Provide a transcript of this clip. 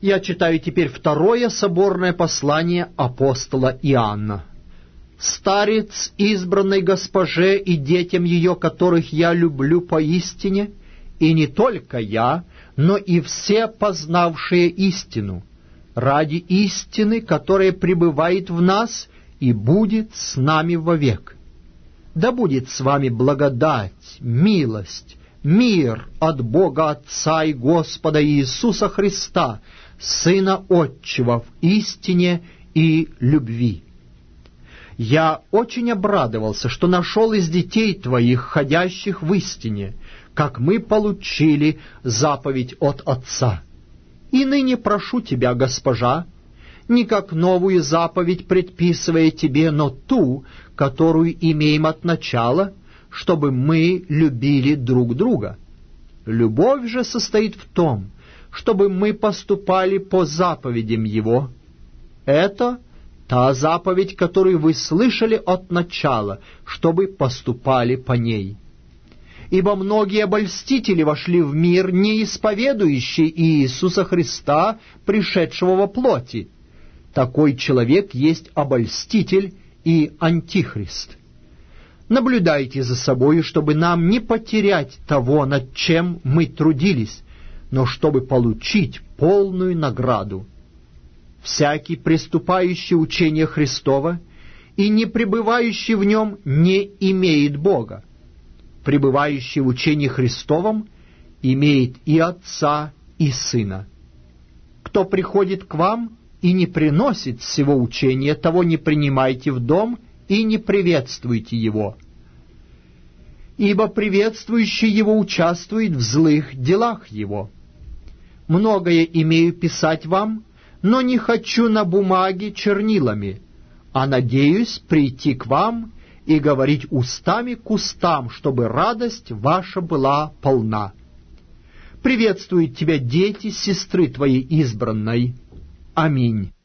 Я читаю теперь второе соборное послание апостола Иоанна. «Старец, избранной госпоже и детям ее, которых я люблю поистине, и не только я, но и все познавшие истину, ради истины, которая пребывает в нас и будет с нами вовек. Да будет с вами благодать, милость, мир от Бога Отца и Господа Иисуса Христа, Сына Отчего, в истине и любви. Я очень обрадовался, что нашел из детей твоих, ходящих в истине, как мы получили заповедь от Отца. И ныне прошу тебя, госпожа, не как новую заповедь предписывая тебе, но ту, которую имеем от начала, чтобы мы любили друг друга. Любовь же состоит в том, чтобы мы поступали по заповедям Его. Это та заповедь, которую вы слышали от начала, чтобы поступали по ней. Ибо многие обольстители вошли в мир, не исповедующие Иисуса Христа, пришедшего во плоти. Такой человек есть обольститель и антихрист. Наблюдайте за собой, чтобы нам не потерять того, над чем мы трудились, но чтобы получить полную награду. Всякий, приступающий учение Христова и не пребывающий в нем, не имеет Бога. Пребывающий в учении Христовом имеет и Отца, и Сына. Кто приходит к вам и не приносит всего учения, того не принимайте в дом и не приветствуйте его. Ибо приветствующий его участвует в злых делах его. Многое имею писать вам, но не хочу на бумаге чернилами, а надеюсь прийти к вам и говорить устами к устам, чтобы радость ваша была полна. Приветствуют тебя дети сестры твоей избранной. Аминь.